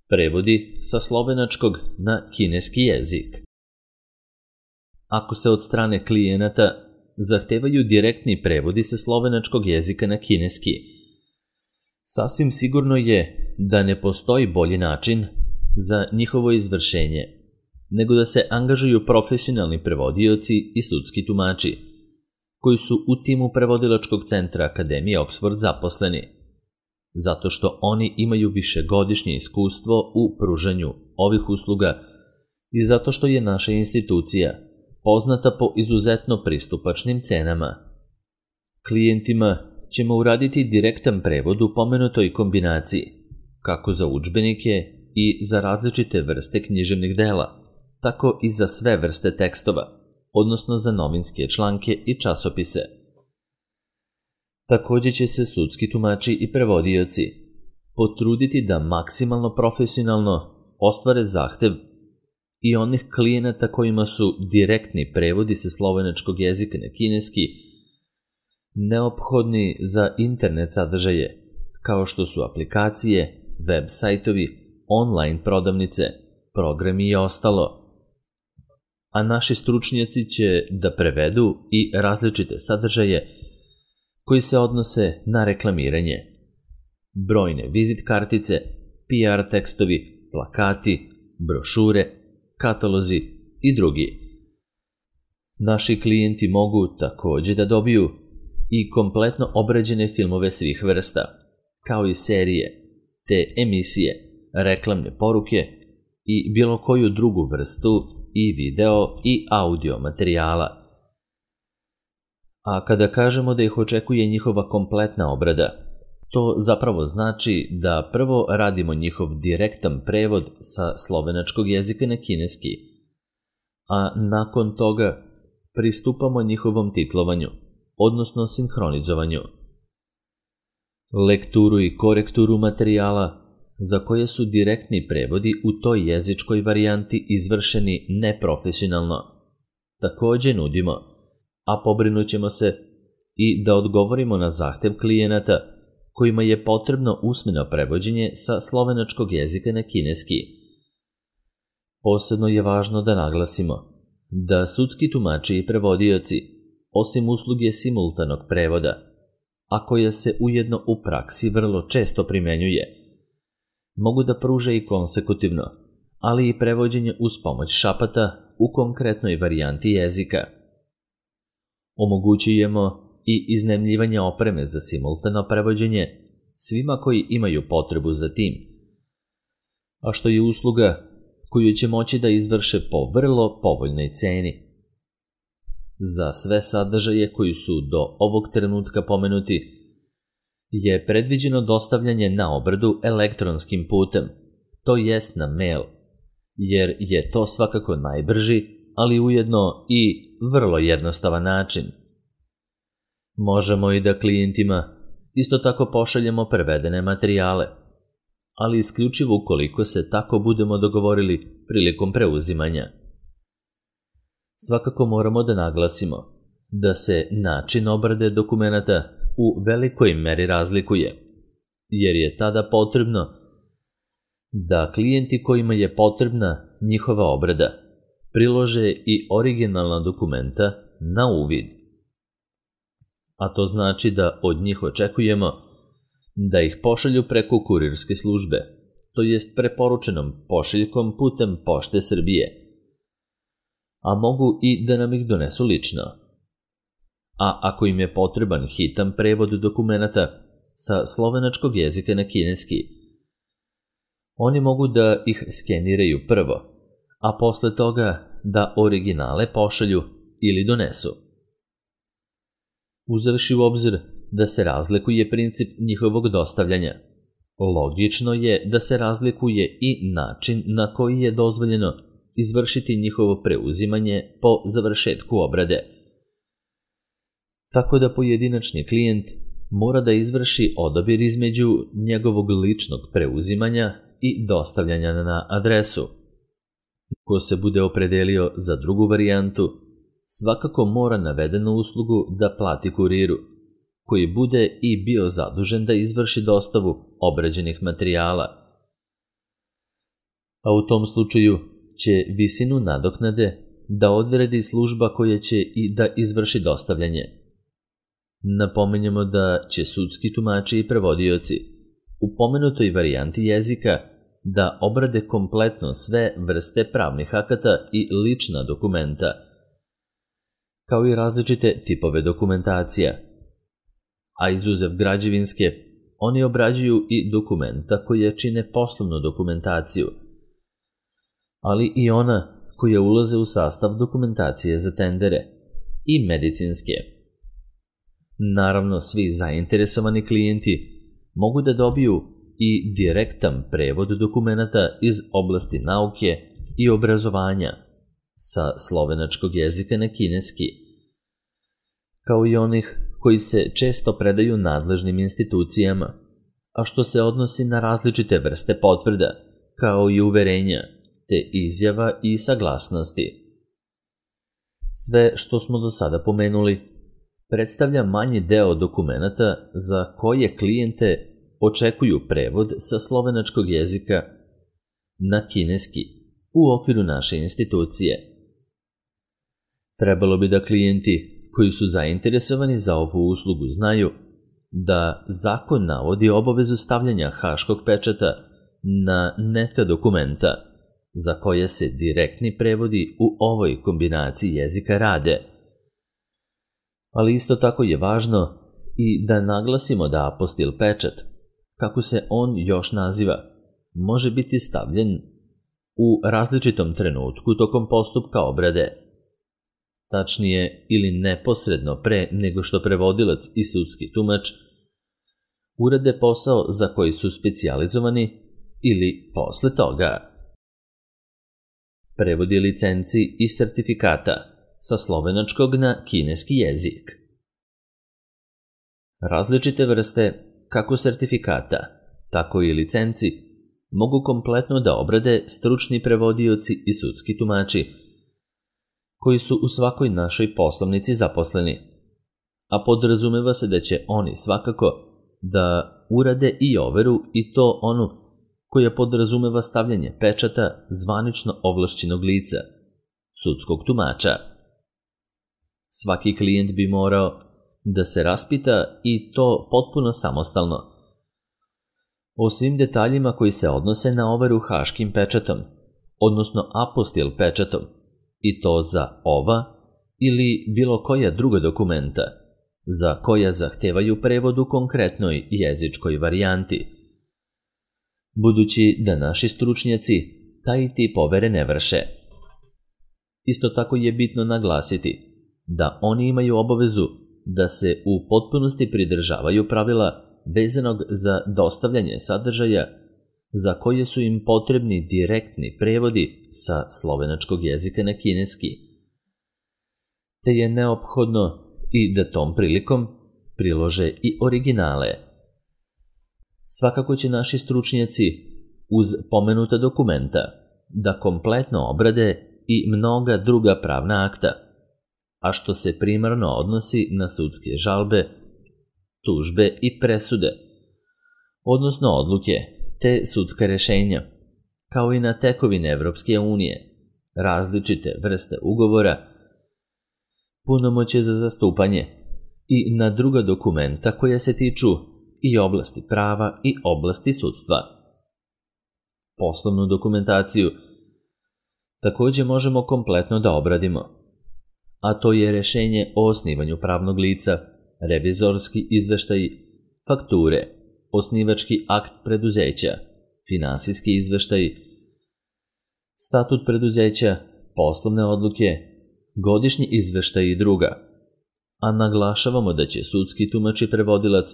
Prevodi sa slovenačkog na kineski jezik. Ako se od strane klijenata zahtevaju direktni prevodi sa slovenačkog jezika na kineski, sasvim sigurno je da ne postoji bolji način za njihovo izvršenje nego da se angažuju profesionalni prevodioci i sudski tumači, koji su u timu prevodilačkog centra Akademije Oxford zaposleni, zato što oni imaju višegodišnje iskustvo u pružanju ovih usluga i zato što je naša institucija poznata po izuzetno pristupačnim cenama. Klijentima ćemo uraditi direktan prevod u pomenutoj kombinaciji, kako za udžbenike i za različite vrste književnih dela, tako i za sve vrste tekstova, odnosno za novinske članke i časopise. Također će se sudski tumači i prevodioci potruditi da maksimalno profesionalno ostvare zahtev i onih klijenata kojima su direktni prevodi sa slovenačkog jezika na kineski neophodni za internet sadržaje, kao što su aplikacije, web sajtovi, online prodavnice, programi i ostalo. A naši stručnjaci će da prevedu i različite sadržaje koji se odnose na reklamiranje. Brojne vizit kartice, PR tekstovi, plakati, brošure, katalozi i drugi. Naši klijenti mogu također da dobiju i kompletno obrađene filmove svih vrsta, kao i serije, te emisije, reklamne poruke i bilo koju drugu vrstu i video i audio materijala. A kada kažemo da ih očekuje njihova kompletna obrada, to zapravo znači da prvo radimo njihov direktan prevod sa slovenačkog jezika na kineski, a nakon toga pristupamo njihovom titlovanju, odnosno sinhronizovanju. Lekturu i korekturu materijala za koje su direktni prevodi u toj jezičkoj varijanti izvršeni neprofesionalno također nudimo, a pobrinut ćemo se i da odgovorimo na zahtev klijenata kojima je potrebno usmeno prevođenje sa slovenačkog jezika na kineski. Posebno je važno da naglasimo da sudski tumači i prevodioci, osim usluge simultanog prevoda, a koja se ujedno u praksi vrlo često primenjuje, mogu da pruže i konsekutivno, ali i prevođenje uz pomoć šapata u konkretnoj varijanti jezika. Omogućujemo i iznajmljivanje opreme za simultano prevođenje svima koji imaju potrebu za tim, a što je usluga koju će moći da izvrše po vrlo povoljnoj ceni. Za sve sadržaje koji su do ovog trenutka pomenuti je predviđeno dostavljanje na obradu elektronskim putem, to jest na mail, jer je to svakako najbrži, ali ujedno i vrlo jednostavan način. Možemo i da klijentima isto tako pošaljemo prevedene materijale, ali isključivo ukoliko se tako budemo dogovorili prilikom preuzimanja. Svakako moramo da naglasimo da se način obrade dokumenata u velikoj meri razlikuje, jer je tada potrebno da klijenti kojima je potrebna njihova obrada prilože i originalna dokumenta na uvid. A to znači da od njih očekujemo da ih pošalju preko kurirske službe, to jest preporučenom pošiljkom putem Pošte Srbije, a mogu i da nam ih donesu lično. A ako im je potreban hitan prevod dokumenata sa slovenačkog jezika na kineski, oni mogu da ih skeniraju prvo, a posle toga da originale pošalju ili donesu. Uzevši u obzir da se razlikuje princip njihovog dostavljanja, logično je da se razlikuje i način na koji je dozvoljeno izvršiti njihovo preuzimanje po završetku obrade. Tako da pojedinačni klijent mora da izvrši odabir između njegovog ličnog preuzimanja i dostavljanja na adresu. Ko se bude opredelio za drugu varijantu, svakako mora navedenu uslugu da plati kuriru, koji bude i bio zadužen da izvrši dostavu obrađenih materijala. a u tom slučaju će visinu nadoknade da odredi služba koja će i da izvrši dostavljanje. Napominjemo da će sudski tumači i prevodioci u pomenutoj varijanti jezika da obrade kompletno sve vrste pravnih akata i lična dokumenta, kao i različite tipove dokumentacija. A izuzev građevinske, oni obrađuju i dokumenta koje čine poslovnu dokumentaciju, ali i ona koja ulaze u sastav dokumentacije za tendere i medicinske. Naravno, svi zainteresovani klijenti mogu da dobiju i direktan prevod dokumenata iz oblasti nauke i obrazovanja sa slovenačkog jezika na kineski, kao i onih koji se često predaju nadležnim institucijama, a što se odnosi na različite vrste potvrda, kao i uverenja, te izjava i saglasnosti. Sve što smo do sada pomenuli predstavlja manji deo dokumenata za koje klijente očekuju prevod sa slovenačkog jezika na kineski u okviru naše institucije. Trebalo bi da klijenti koji su zainteresovani za ovu uslugu znaju da zakon navodi obavezu stavljanja haškog pečata na neka dokumenta za koje se direktni prevodi u ovoj kombinaciji jezika rade. Ali isto tako je važno i da naglasimo da apostil pečat, kako se on još naziva, može biti stavljen u različitom trenutku tokom postupka obrade. Tačnije ili neposredno pre nego što prevodilac i sudski tumač urade posao za koji su specijalizovani ili posle toga. Prevodi licenci i sertifikata sa slovenačkog na kineski jezik. Različite vrste kako sertifikata, tako i licenci mogu kompletno da obrade stručni prevodioci i sudski tumači, koji su u svakoj našoj poslovnici zaposleni, a podrazumeva se da će oni svakako da urade i overu i to onu koja podrazumeva stavljanje pečata zvanično ovlašćenog lica, sudskog tumača. Svaki klijent bi morao da se raspita i to potpuno samostalno o svim detaljima koji se odnose na overu haškim pečatom, odnosno apostil pečatom, i to za ova ili bilo koja druga dokumenta za koja zahtevaju prevod u konkretnoj jezičkoj varijanti, budući da naši stručnjaci taj tip overe ne vrše. Isto tako je bitno naglasiti da oni imaju obavezu da se u potpunosti pridržavaju pravila vezanog za dostavljanje sadržaja za koje su im potrebni direktni prevodi sa slovenačkog jezika na kineski, te je neophodno i da tom prilikom prilože i originale. Svakako će naši stručnjaci uz pomenuta dokumenta da kompletno obrade i mnoga druga pravna akta, a što se primarno odnosi na sudske žalbe, tužbe i presude, odnosno odluke te sudska rešenja, kao i na tekovine Evropske unije, različite vrste ugovora, punomoćje za zastupanje i na druga dokumenta koja se tiču i oblasti prava i oblasti sudstva. Poslovnu dokumentaciju takođe možemo kompletno da obradimo, a to je rešenje o osnivanju pravnog lica, revizorski izveštaj, fakture, osnivački akt preduzeća, finansijski izveštaj, statut preduzeća, poslovne odluke, godišnji izveštaj i druga, a naglašavamo da će sudski tumač i prevodilac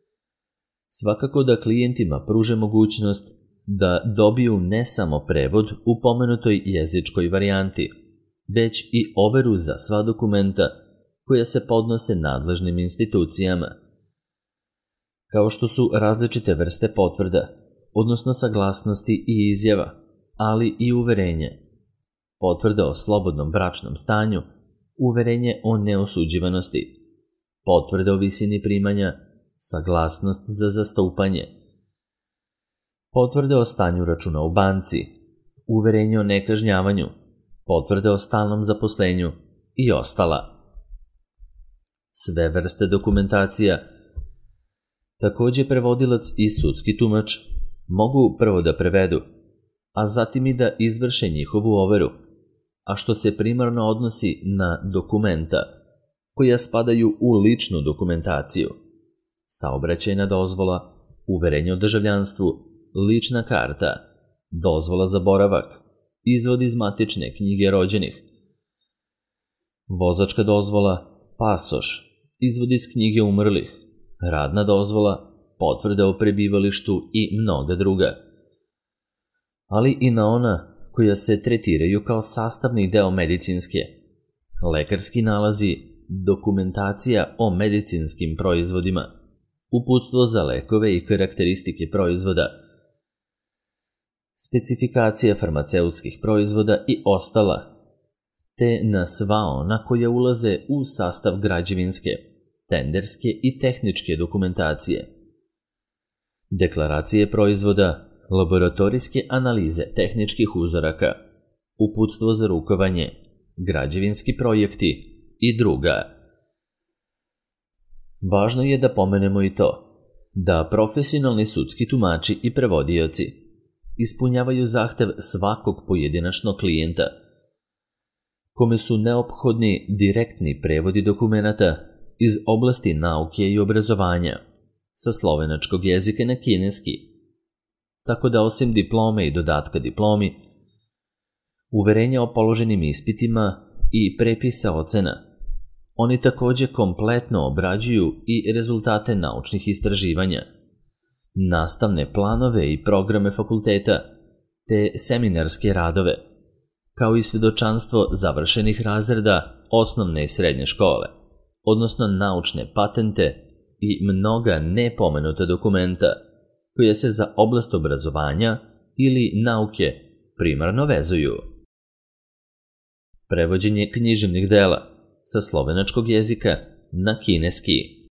svakako da klijentima pruže mogućnost da dobiju ne samo prevod u pomenutoj jezičkoj varijanti, već i overu za sva dokumenta koja se podnose nadležnim institucijama, kao što su različite vrste potvrda, odnosno saglasnosti i izjava, ali i uverenje, potvrda o slobodnom bračnom stanju, uverenje o neosuđivanosti, potvrda o visini primanja, saglasnost za zastupanje, potvrde o stanju računa u banci, uverenje o nekažnjavanju, potvrde o stalnom zaposlenju i ostala. Sve vrste dokumentacija. Takođe prevodilac i sudski tumač mogu prvo da prevedu, a zatim i da izvrše njihovu overu, a što se primarno odnosi na dokumenta, koja spadaju u ličnu dokumentaciju, saobraćajna dozvola, uverenje o državljanstvu, lična karta, dozvola za boravak, izvod iz matične knjige rođenih, vozačka dozvola, pasoš, izvod iz knjige umrlih, radna dozvola, potvrda o prebivalištu i mnoga druga. Ali i na ona koja se tretiraju kao sastavni deo medicinske, lekarski nalazi, dokumentacija o medicinskim proizvodima, uputstvo za lekove i karakteristike proizvoda, specifikacija farmaceutskih proizvoda i ostala, te na sva ona koja ulaze u sastav građevinske, tenderske i tehničke dokumentacije, deklaracije proizvoda, laboratorijske analize tehničkih uzoraka, uputstvo za rukovanje, građevinski projekti i druga. Važno je da pomenemo i to da profesionalni sudski tumači i prevodioci ispunjavaju zahtev svakog pojedinačnog klijenta, kome su neophodni direktni prevodi dokumenata iz oblasti nauke i obrazovanja sa slovenačkog jezika na kineski, tako da osim diplome i dodatka diplomi, uverenja o položenim ispitima i prepisa ocena, oni takođe kompletno obrađuju i rezultate naučnih istraživanja, nastavne planove i programe fakulteta, te seminarske radove, kao i svedočanstvo završenih razreda osnovne i srednje škole, odnosno naučne patente i mnoga nepomenuta dokumenta koje se za oblast obrazovanja ili nauke primarno vezuju. Prevođenje književnih dela sa slovenačkog jezika na kineski.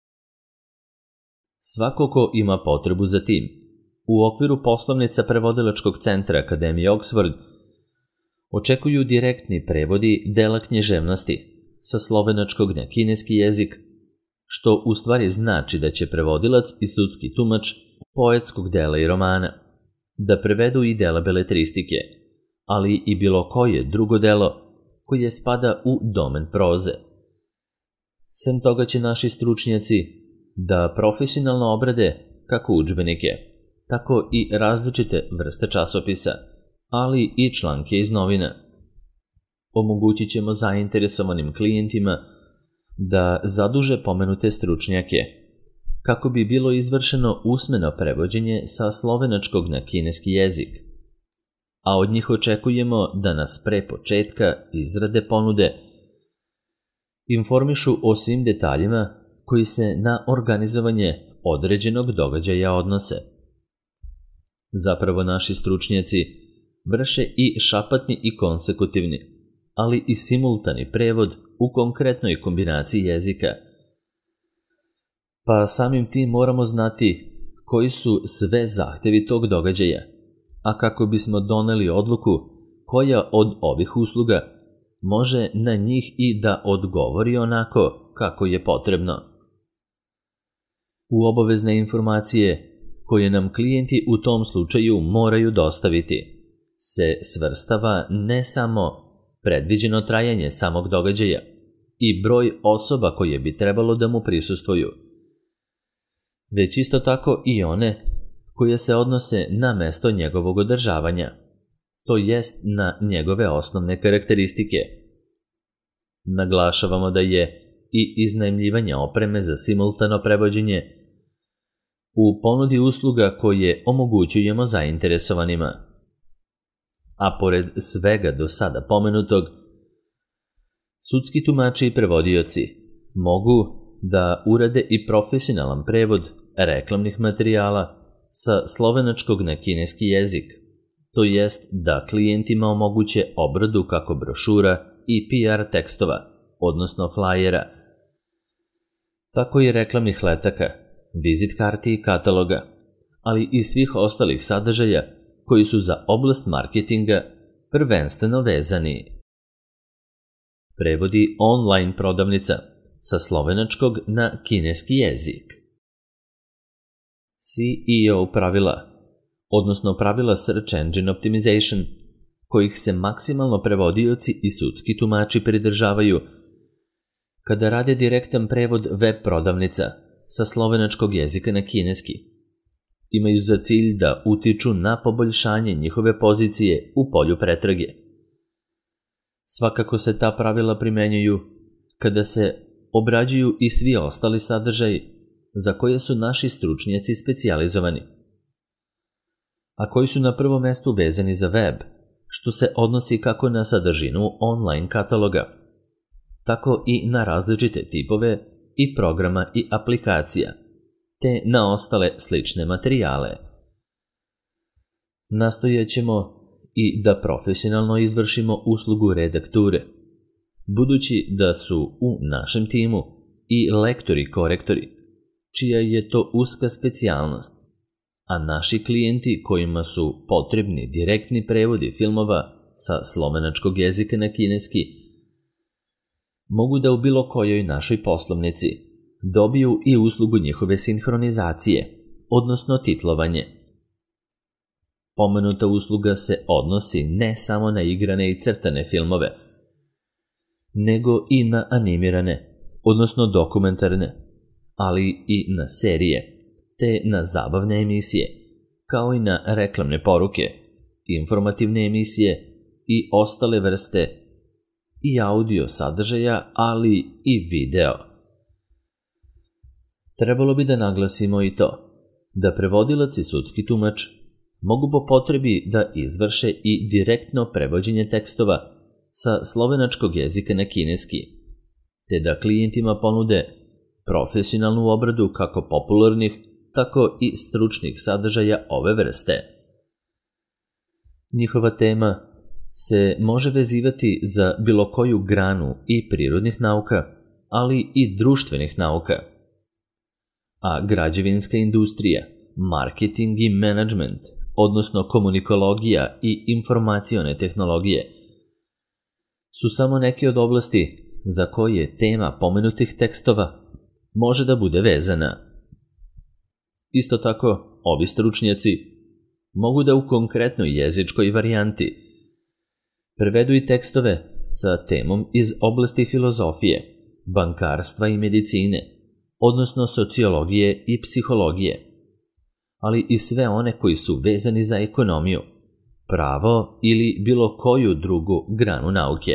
Svako ko ima potrebu za tim, u okviru poslovnica prevodilačkog centra Akademije Oxford očekuju direktni prevodi dela književnosti sa slovenačkog na kineski jezik, što u stvari znači da će prevodilac i sudski tumač poetskog dela i romana da prevedu i dela beletristike, ali i bilo koje drugo delo koje spada u domen proze. Sem toga će naši stručnjaci da profesionalno obrade kako udžbenike, tako i različite vrste časopisa, ali i članke iz novina. Omogućit ćemo zainteresovanim klijentima da zaduže pomenute stručnjake, kako bi bilo izvršeno usmeno prevođenje sa slovenačkog na kineski jezik, a od njih očekujemo da nas pre početka izrade ponude informišu o svim detaljima koji se na organizovanje određenog događaja odnose. Zapravo naši stručnjaci vrše i šapatni i konsekutivni, ali i simultani prevod u konkretnoj kombinaciji jezika. Pa samim tim moramo znati koji su sve zahtevi tog događaja, a kako bismo doneli odluku koja od ovih usluga može na njih i da odgovori onako kako je potrebno. U obavezne informacije koje nam klijenti u tom slučaju moraju dostaviti se svrstava ne samo predviđeno trajanje samog događaja i broj osoba koje bi trebalo da mu prisustvuju, već isto tako i one koje se odnose na mesto njegovog održavanja, to jest na njegove osnovne karakteristike. Naglašavamo da je i iznajmljivanje opreme za simultano prevođenje u ponudi usluga koje omogućujemo zainteresovanima. A pored svega do sada pomenutog, sudski tumači i prevodioci mogu da urade i profesionalan prevod reklamnih materijala sa slovenačkog na kineski jezik, to jest da klijentima omoguće obradu kako brošura i PR tekstova, odnosno flajera, tako i reklamnih letaka, vizit karti i kataloga, ali i svih ostalih sadržaja koji su za oblast marketinga prvenstveno vezani. Prevodi online prodavnica sa slovenačkog na kineski jezik. CEO pravila, odnosno pravila Search Engine Optimization, kojih se maksimalno prevodioci i sudski tumači pridržavaju kada rade direktan prevod web prodavnica sa slovenačkog jezika na kineski. Imaju za cilj da utiču na poboljšanje njihove pozicije u polju pretrage. Svakako se ta pravila primenjuju kada se obrađuju i svi ostali sadržaji za koje su naši stručnjaci specijalizovani, a koji su na prvom mestu vezani za web, što se odnosi kako na sadržinu online kataloga, tako i na različite tipove i programa i aplikacija, te na ostale slične materijale. Nastojaćemo i da profesionalno izvršimo uslugu redakture, budući da su u našem timu i lektori-korektori, čija je to uska specijalnost, a naši klijenti kojima su potrebni direktni prevodi filmova sa slovenačkog jezika na kineski mogu da u bilo kojoj našoj poslovnici dobiju i uslugu njihove sinhronizacije, odnosno titlovanje. Pomenuta usluga se odnosi ne samo na igrane i crtane filmove, nego i na animirane, odnosno dokumentarne, ali i na serije, te na zabavne emisije, kao i na reklamne poruke, informativne emisije i ostale vrste i audio sadržaja, ali i video. Trebalo bi da naglasimo i to da prevodilac i sudski tumač mogu po potrebi da izvrše i direktno prevođenje tekstova sa slovenačkog jezika na kineski, te da klijentima ponude profesionalnu obradu kako popularnih, tako i stručnih sadržaja ove vrste. Njihova tema se može vezivati za bilo koju granu i prirodnih nauka, ali i društvenih nauka. A građevinska industrija, marketing i management, odnosno komunikologija i informacione tehnologije, su samo neke od oblasti za koje tema pomenutih tekstova može da bude vezana. Isto tako, ovi stručnjaci mogu da u konkretnoj jezičkoj varijanti prevedu i tekstove sa temom iz oblasti filozofije, bankarstva i medicine, odnosno sociologije i psihologije, ali i sve one koji su vezani za ekonomiju, pravo ili bilo koju drugu granu nauke.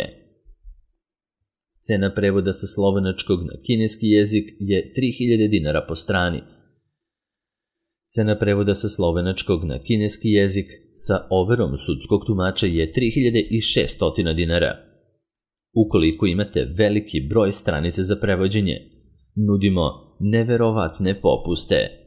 Cena prevoda sa slovenačkog na kineski jezik je 3000 dinara po strani. Cena prevoda sa slovenačkog na kineski jezik sa overom sudskog tumača je 3600 dinara. Ukoliko imate veliki broj stranica za prevođenje, nudimo neverovatne popuste.